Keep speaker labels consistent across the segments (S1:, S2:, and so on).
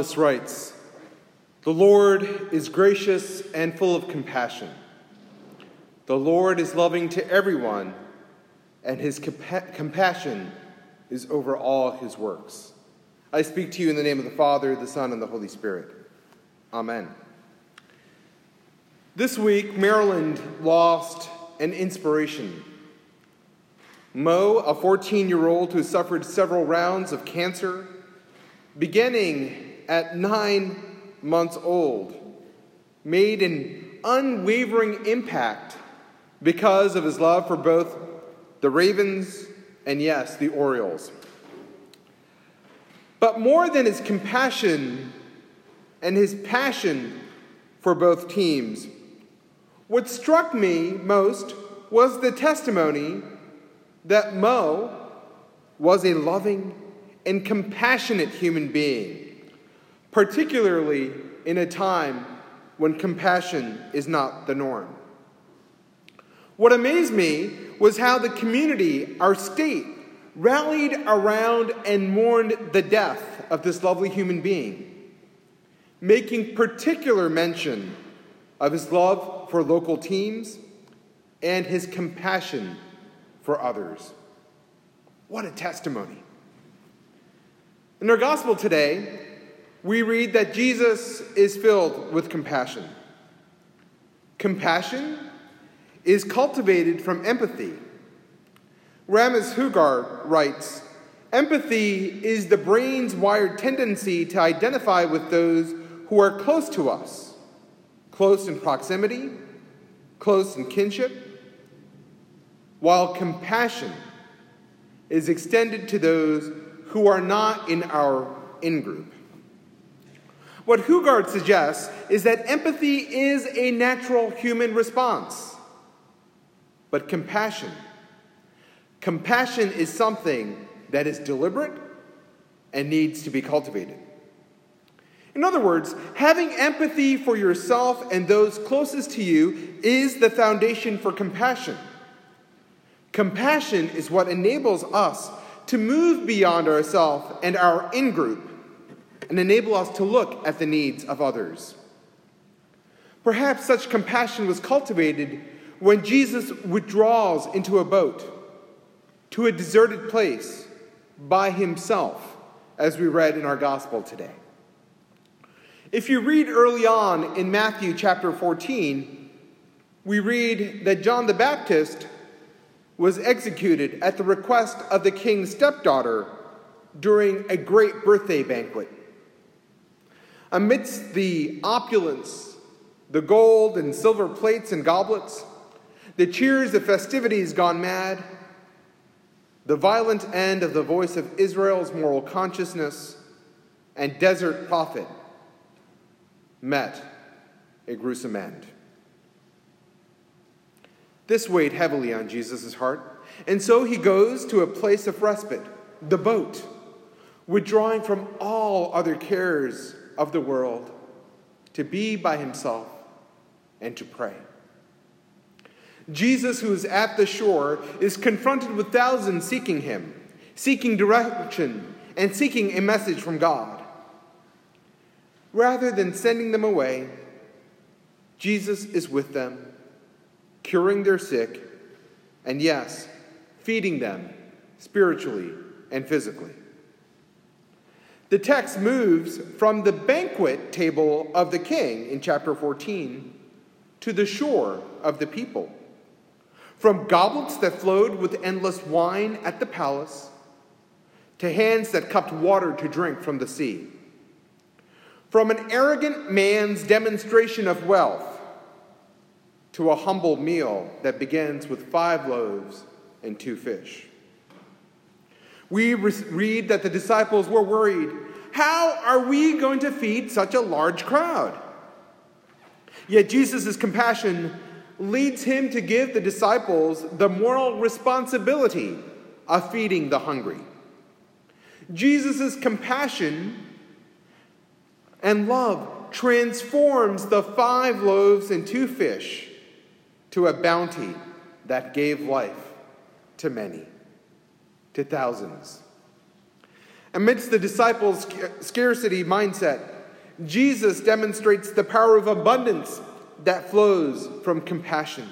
S1: Psalmist writes, "The Lord is gracious and full of compassion. The Lord is loving to everyone, and his compassion is over all his works." I speak to you in the name of the Father, the Son, and the Holy Spirit. Amen. This week, Maryland lost an inspiration. Mo, a 14-year-old who suffered several rounds of cancer, beginning at 9 months old, made an unwavering impact because of his love for both the Ravens and, yes, the Orioles. But more than his compassion and his passion for both teams, what struck me most was the testimony that Mo was a loving and compassionate human being, particularly in a time when compassion is not the norm. What amazed me was how the community, our state, rallied around and mourned the death of this lovely human being, making particular mention of his love for local teams and his compassion for others. What a testimony. In our gospel today, we read that Jesus is filled with compassion. Compassion is cultivated from empathy. Ramez Hughart writes, "Empathy is the brain's wired tendency to identify with those who are close to us, close in proximity, close in kinship, while compassion is extended to those who are not in our in-group." What Hughart suggests is that empathy is a natural human response. But compassion is something that is deliberate and needs to be cultivated. In other words, having empathy for yourself and those closest to you is the foundation for compassion. Compassion is what enables us to move beyond ourselves and our in-group and enable us to look at the needs of others. Perhaps such compassion was cultivated when Jesus withdraws into a boat to a deserted place by himself, as we read in our gospel today. If you read early on in Matthew chapter 14, we read that John the Baptist was executed at the request of the king's stepdaughter during a great birthday banquet. Amidst the opulence, the gold and silver plates and goblets, the cheers of festivities gone mad, the violent end of the voice of Israel's moral consciousness and desert prophet met a gruesome end. This weighed heavily on Jesus' heart, and so he goes to a place of respite, the boat, withdrawing from all other cares of the world to be by himself and to pray. Jesus, who is at the shore, is confronted with thousands seeking him, seeking direction, and seeking a message from God. Rather than sending them away, Jesus is with them, curing their sick, and yes, feeding them spiritually and physically. The text moves from the banquet table of the king in chapter 14 to the shore of the people. From goblets that flowed with endless wine at the palace to hands that cupped water to drink from the sea. From an arrogant man's demonstration of wealth to a humble meal that begins with 5 loaves and 2 fish. We read that the disciples were worried. How are we going to feed such a large crowd? Yet Jesus' compassion leads him to give the disciples the moral responsibility of feeding the hungry. Jesus' compassion and love transforms the 5 loaves and 2 fish to a bounty that gave life to many, to thousands. Amidst the disciples' scarcity mindset, Jesus demonstrates the power of abundance that flows from compassion.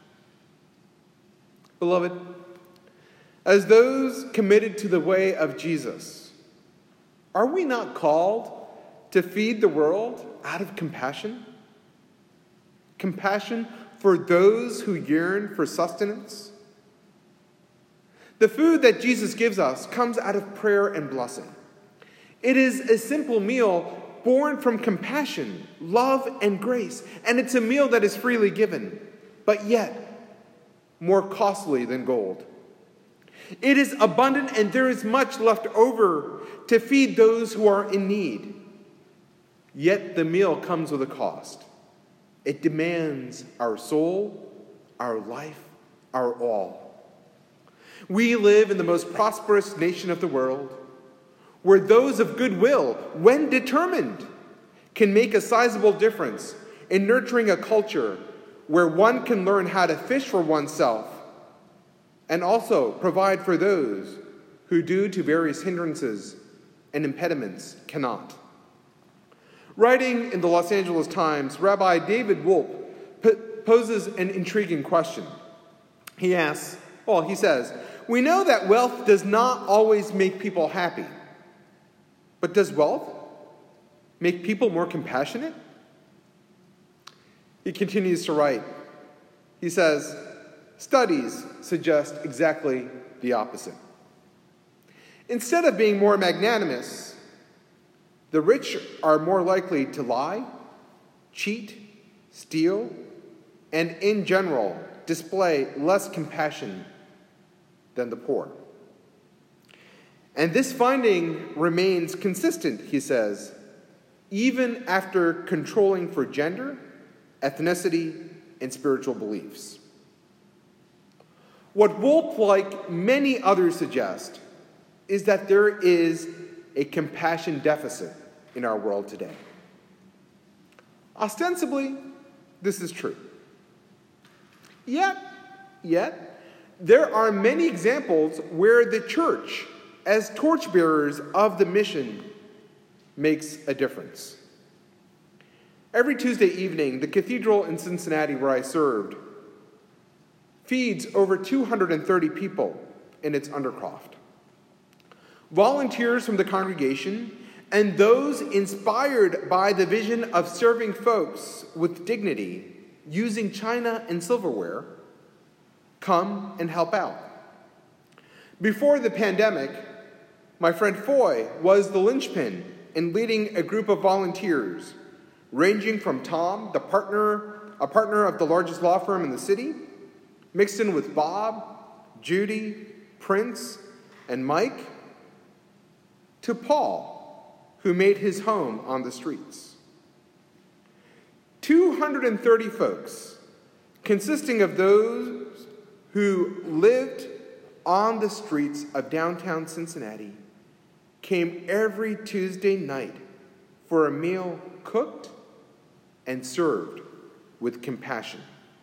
S1: Beloved, as those committed to the way of Jesus, are we not called to feed the world out of compassion? Compassion for those who yearn for sustenance? The food that Jesus gives us comes out of prayer and blessing. It is a simple meal born from compassion, love, and grace, and it's a meal that is freely given, but yet more costly than gold. It is abundant, and there is much left over to feed those who are in need. Yet the meal comes with a cost. It demands our soul, our life, our all. We live in the most prosperous nation of the world, where those of goodwill, when determined, can make a sizable difference in nurturing a culture where one can learn how to fish for oneself and also provide for those who, due to various hindrances and impediments, cannot. Writing in the Los Angeles Times, Rabbi David Wolpe poses an intriguing question. He says, "We know that wealth does not always make people happy. But does wealth make people more compassionate?" He continues to write. He says, "Studies suggest exactly the opposite. Instead of being more magnanimous, the rich are more likely to lie, cheat, steal, and in general display less compassion than the poor. And this finding remains consistent," he says, "even after controlling for gender, ethnicity, and spiritual beliefs." What Wolpe, like many others, suggest is that there is a compassion deficit in our world today. Ostensibly, this is true. Yet, there are many examples where the church, as torchbearers of the mission, makes a difference. Every Tuesday evening, the cathedral in Cincinnati, where I served, feeds over 230 people in its undercroft. Volunteers from the congregation and those inspired by the vision of serving folks with dignity using china and silverware come and help out. Before the pandemic, my friend Foy was the linchpin in leading a group of volunteers, ranging from Tom, a partner of the largest law firm in the city, mixed in with Bob, Judy, Prince, and Mike, to Paul, who made his home on the streets. 230 folks, consisting of those who lived on the streets of downtown Cincinnati, came every Tuesday night for a meal cooked and served with compassion.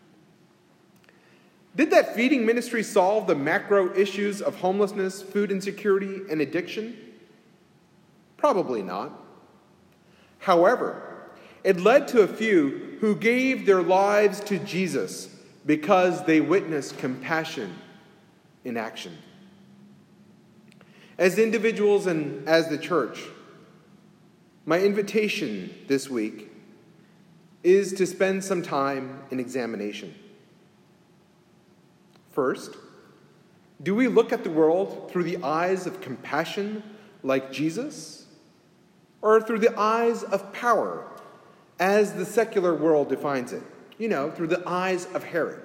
S1: Did that feeding ministry solve the macro issues of homelessness, food insecurity, and addiction? Probably not. However, it led to a few who gave their lives to Jesus because they witnessed compassion in action. As individuals and as the church, my invitation this week is to spend some time in examination. First, do we look at the world through the eyes of compassion like Jesus, or through the eyes of power as the secular world defines it? Through the eyes of Herod.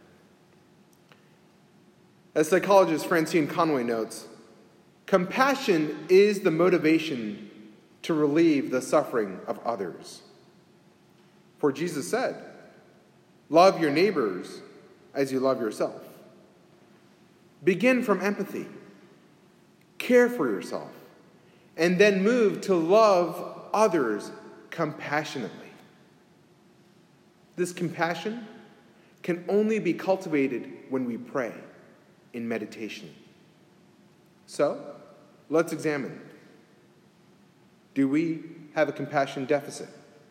S1: As psychologist Francine Conway notes, compassion is the motivation to relieve the suffering of others. For Jesus said, "Love your neighbors as you love yourself." Begin from empathy, care for yourself, and then move to love others compassionately. This compassion can only be cultivated when we pray in meditation. So, let's examine. Do we have a compassion deficit?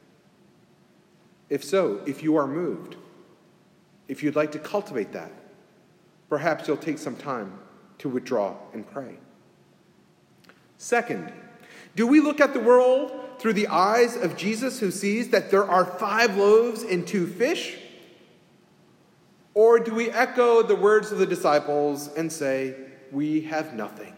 S1: If so, if you are moved, if you'd like to cultivate that, perhaps you'll take some time to withdraw and pray. Second, do we look at the world through the eyes of Jesus, who sees that there are 5 loaves and 2 fish? Or do we echo the words of the disciples and say, we have nothing?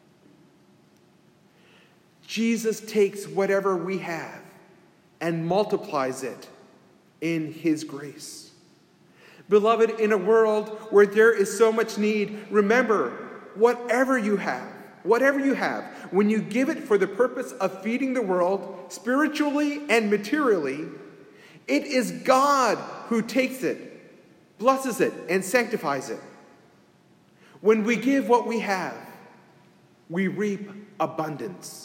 S1: Jesus takes whatever we have and multiplies it in his grace. Beloved, in a world where there is so much need, remember, whatever you have, when you give it for the purpose of feeding the world spiritually and materially, it is God who takes it, blesses it, and sanctifies it. When we give what we have, we reap abundance.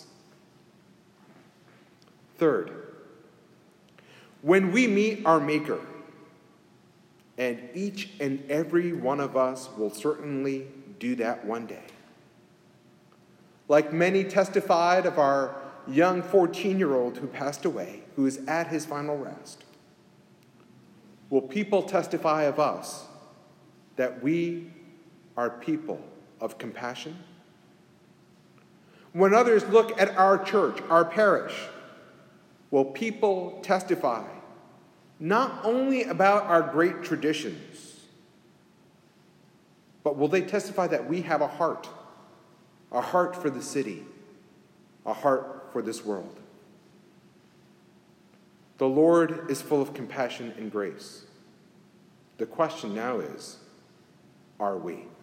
S1: Third, when we meet our Maker, and each and every one of us will certainly do that one day. Like many testified of our young 14-year-old who passed away, who is at his final rest, will people testify of us that we are people of compassion? When others look at our church, our parish, will people testify not only about our great traditions, but will they testify that we have a heart for the city, a heart for this world? The Lord is full of compassion and grace. The question now is, are we?